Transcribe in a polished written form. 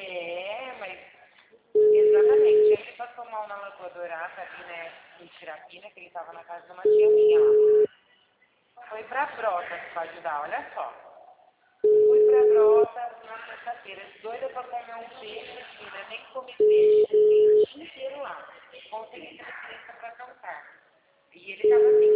É, mas exatamente. Ele passou mal na Lagoa Dourada, ali, né, em Tirapina, que ele tava na casa de uma tia minha lá. Foi pra Brotas pra ajudar, olha só. Fui pra Brotas na sexta-feira, doida pra comer um peixe, filha, nem comi peixe, fiquei o dia inteiro lá. Consegui transferência pra cantar. E ele tava assim,